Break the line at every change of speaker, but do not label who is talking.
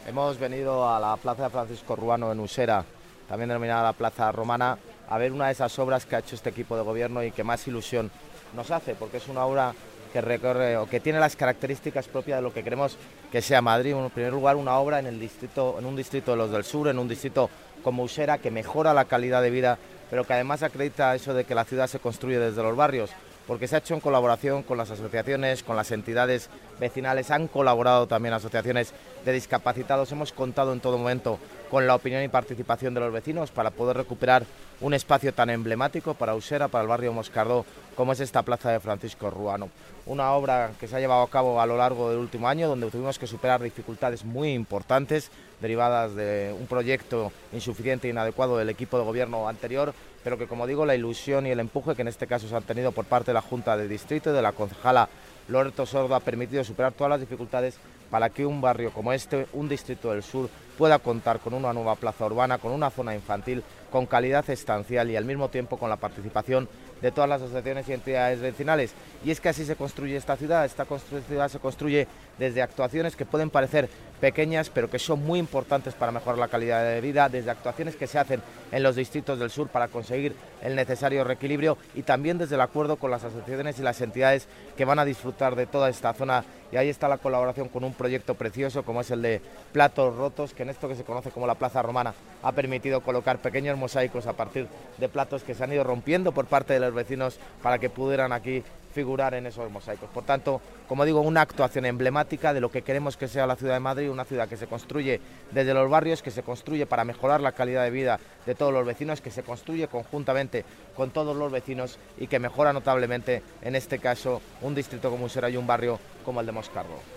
Hemos venido a la Plaza de Francisco Ruano en Usera, también denominada la Plaza Romana, a ver una de esas obras que ha hecho este equipo de gobierno y que más ilusión nos hace, porque es una obra que recorre o que tiene las características propias de lo que queremos que sea Madrid. En primer lugar, una obra en un distrito de los del sur, en un distrito como Usera, que mejora la calidad de vida, pero que además acredita eso de que la ciudad se construye desde los barrios, porque se ha hecho en colaboración con las asociaciones, con las entidades vecinales, han colaborado también asociaciones de discapacitados, hemos contado en todo momento con la opinión y participación de los vecinos para poder recuperar un espacio tan emblemático para Usera, para el barrio Moscardó, como es esta Plaza de Francisco Ruano. Una obra que se ha llevado a cabo a lo largo del último año, donde tuvimos que superar dificultades muy importantes derivadas de un proyecto insuficiente e inadecuado del equipo de gobierno anterior, pero que, como digo, la ilusión y el empuje que en este caso se han tenido por parte de la Junta de Distrito y de la concejala Loreto Sordo ha permitido superar todas las dificultades para que un barrio como este, un distrito del sur, pueda contar con una nueva plaza urbana, con una zona infantil, con calidad estancial y al mismo tiempo con la participación de todas las asociaciones y entidades vecinales. Y es que así se construye esta ciudad se construye desde actuaciones que pueden parecer pequeñas, pero que son muy importantes para mejorar la calidad de vida, desde actuaciones que se hacen en los distritos del sur para conseguir el necesario reequilibrio y también desde el acuerdo con las asociaciones y las entidades que van a disfrutar de toda esta zona. Y ahí está la colaboración con un proyecto precioso como es el de Platos Rotos, que en esto que se conoce como la Plaza Romana ha permitido colocar pequeños mosaicos a partir de platos que se han ido rompiendo por parte de los vecinos para que pudieran aquí figurar en esos mosaicos. Por tanto, como digo, una actuación emblemática de lo que queremos que sea la ciudad de Madrid, una ciudad que se construye desde los barrios, que se construye para mejorar la calidad de vida de todos los vecinos, que se construye conjuntamente con todos los vecinos y que mejora notablemente, en este caso, un distrito como Usera y un barrio como el de Moscardó.